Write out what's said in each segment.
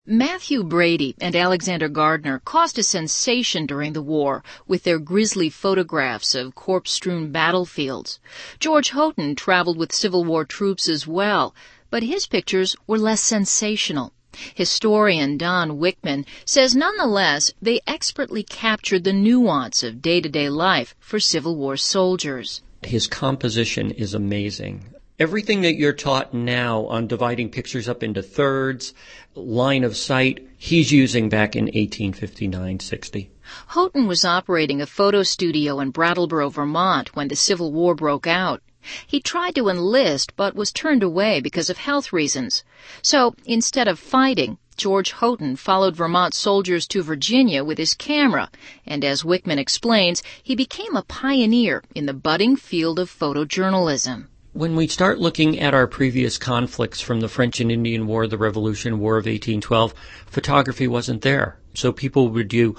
Matthew Brady and Alexander Gardner caused a sensation during the war with their grisly photographs of corpse-strewn battlefields. George Houghton traveled with Civil War troops as well, but his pictures were less sensational. Historian Don Wickman says nonetheless they expertly captured the nuance of day-to-day life for Civil War soldiers. His composition is amazing. Everything that you're taught now on dividing pictures up into thirds, line of sight, he's using back in 1859-60. Houghton was operating a photo studio in Brattleboro, Vermont when the Civil War broke out. He tried to enlist but was turned away because of health reasons. So instead of fighting, George Houghton followed Vermont soldiers to Virginia with his camera, and as Wickman explains, he became a pioneer in the budding field of photojournalism. When we start looking at our previous conflicts from the French and Indian War, the Revolution War of 1812, photography wasn't there. So people would do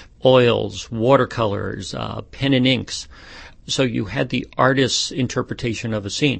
oils, watercolors, pen and inks. So you had the artist's interpretation of a scene.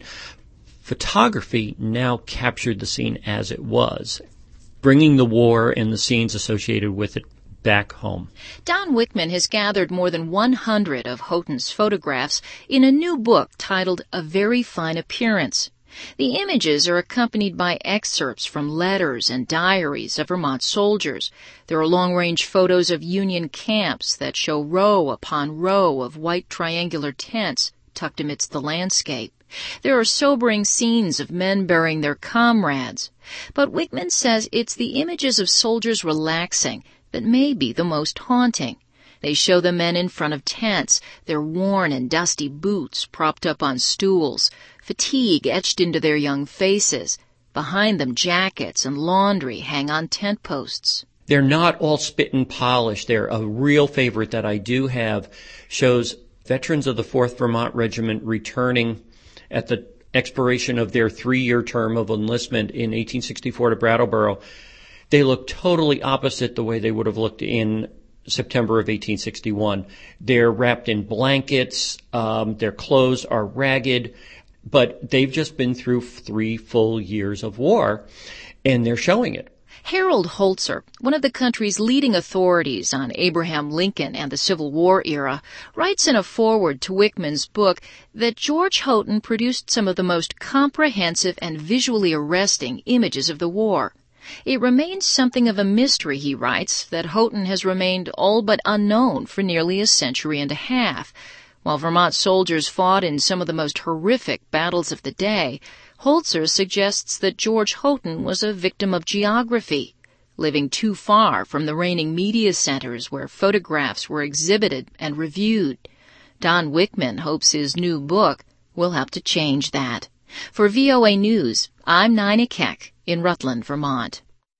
Photography now captured the scene as it was, bringing the war and the scenes associated with it back home. Don Wickman has gathered more than 100 of Houghton's photographs in a new book titled A Very Fine Appearance. The images are accompanied by excerpts from letters and diaries of Vermont soldiers. There are long-range photos of Union camps that show row upon row of white triangular tents tucked amidst the landscape. There are sobering scenes of men burying their comrades. But Wickman says it's the images of soldiers relaxing that may be the most haunting. They show the men in front of tents, their worn and dusty boots propped up on stools, fatigue etched into their young faces. Behind them, jackets and laundry hang on tent posts. They're not all spit and polish. They're a real favorite that I do have. Shows veterans of the 4th Vermont Regiment returning at the expiration of their 3-year term of enlistment in 1864 to Brattleboro. They look totally opposite the way they would have looked in September of 1861. They're wrapped in blankets, their clothes are ragged, but they've just been through 3 full years of war, and they're showing it. Harold Holzer, one of the country's leading authorities on Abraham Lincoln and the Civil War era, writes in a foreword to Wickman's book that George Houghton produced some of the most comprehensive and visually arresting images of the war. It remains something of a mystery, he writes, that Houghton has remained all but unknown for nearly a century and a half. While Vermont soldiers fought in some of the most horrific battles of the day, Holzer suggests that George Houghton was a victim of geography, living too far from the reigning media centers where photographs were exhibited and reviewed. Don Wickman hopes his new book will help to change that. For VOA News, I'm Nina Keck in Rutland, Vermont.